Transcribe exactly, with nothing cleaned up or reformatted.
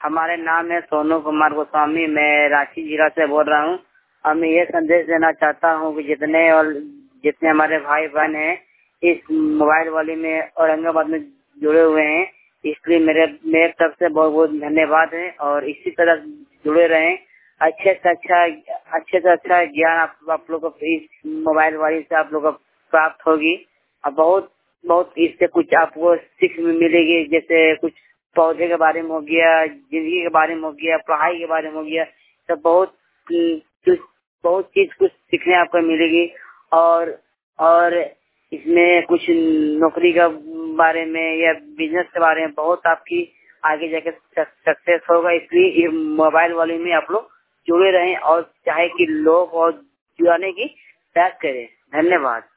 हमारे नाम है सोनू कुमार गोस्वामी। मैं रांची जिला से बोल रहा हूँ और मैं ये संदेश देना चाहता हूँ कि जितने और जितने हमारे भाई बहन हैं इस मोबाइल वाली में औरंगाबाद में जुड़े हुए हैं, इसलिए मेरे मेरे तरफ से बहुत बहुत धन्यवाद है और इसी तरह जुड़े रहें। अच्छे से अच्छा अच्छे से अच्छा ज्ञान आप, आप लोग को इस मोबाइल वाली से आप लोग को प्राप्त होगी और बहुत बहुत इससे कुछ आपको सीख मिलेगी। जैसे कुछ पौधे के बारे में हो गया, जिंदगी के बारे में हो गया, पढ़ाई के बारे में हो गया, तो बहुत कुछ बहुत चीज कुछ सीखने आपको मिलेगी। और और इसमें कुछ नौकरी का बारे में या बिजनेस के बारे में बहुत आपकी आगे जाके सक्सेस होगा। इसलिए ये मोबाइल वाले में आप लोग जुड़े रहें और चाहे कि लोग और जुड़ाने की प्रयास करें। धन्यवाद।